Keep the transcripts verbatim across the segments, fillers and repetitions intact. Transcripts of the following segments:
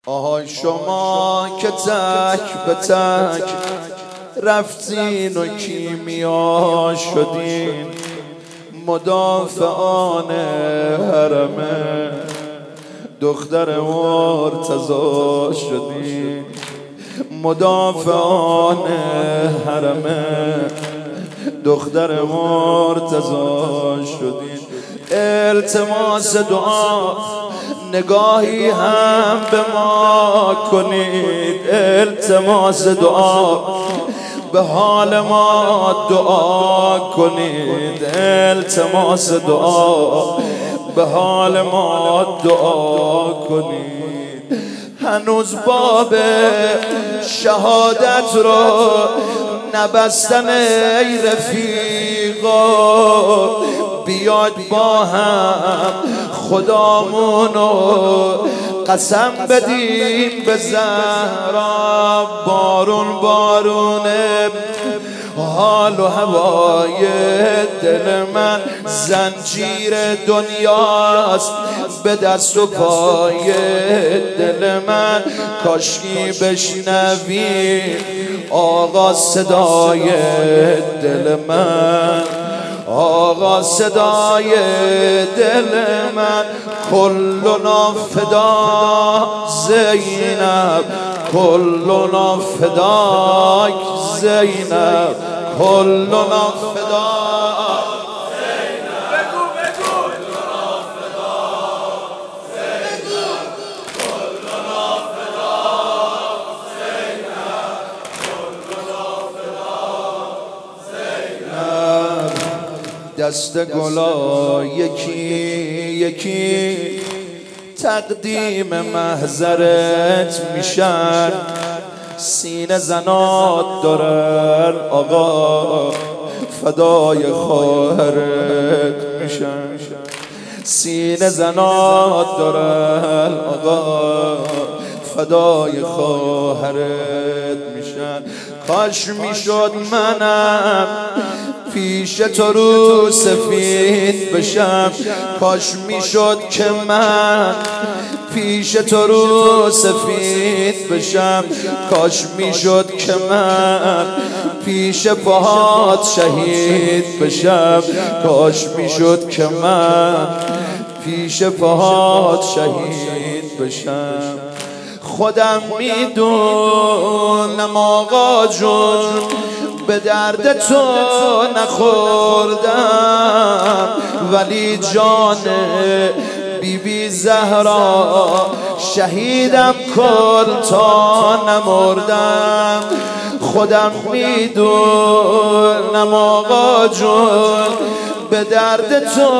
آهای شما که تک به تک رفتین و کیمیا شدین، مدافعان حرمه دختر مرتضی شدین، مدافعان حرمه دختر مرتضی شدین. التماس دعا نگاهی هم به ما کنید، التماس دعا به حال ما دعا کنید، التماس دعا به حال ما دعا کنید. هنوز باب شهادت رو نبستن ای رفیقا، بیاد با هم خدامونو قسم بدیم به زهرا. بارون بارونه حال و هوای دل من، زنجیر دنیاست به دست و پای دل من. کاشکی بشنوی آقا صدای دل من، آقا صدای دل من. کلنا فدا زینب، کلنا فداک زینب، کلنا فدا زینب. بگو بگو کلنا فدا زینب، کلنا فدا زینب، کلنا فدا زینب. دست گلا یکی یکی تقدیم محضرت میشن، سینه زنات دارن آقا فدای خواهرت میشن، سینه زنات دارن آقا فدای خواهرت میشن. کاش میشد منم پیش تو رو سفید بشم، کاش میشد که من پیش تو رو سفید بشم، کاش میشد که من پیش پاهات شهید بشم، کاش میشد که من پیش پاهات شهید بشم. خودم میدونم آقا جون به درد تو نخوردم، ولی جان بی بی زهرا شهیدم کل تا نمردم. خودم میدونم آقا جون به درد تو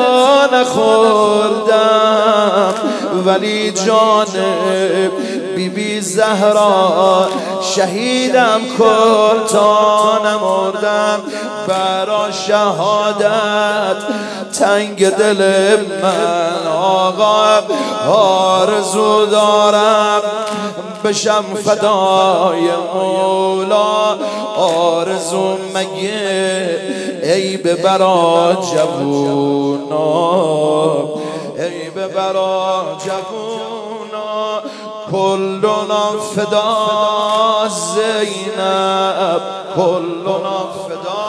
نخوردم، ولی جان بی بی زهرا شهیدم کل تا نمردم. برا شهادت تنگ دل من آقا آرزو دارم بشم فدای مولا. آرزو مگه ای ببرا جوونا، ای ببرا جوونا. کلنا فدا زینب، کلنا فدا